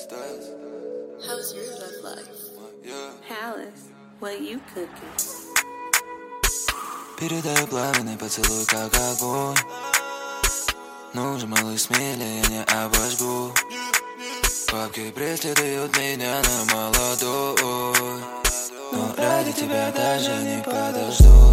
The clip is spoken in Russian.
How's your love life? Palace, what you cooking? Передай пламенный поцелуй, как огонь. Ну же, малыш, смелее, я не обожгу. Бабки преследуют меня на молодой, но ради тебя даже не подожду.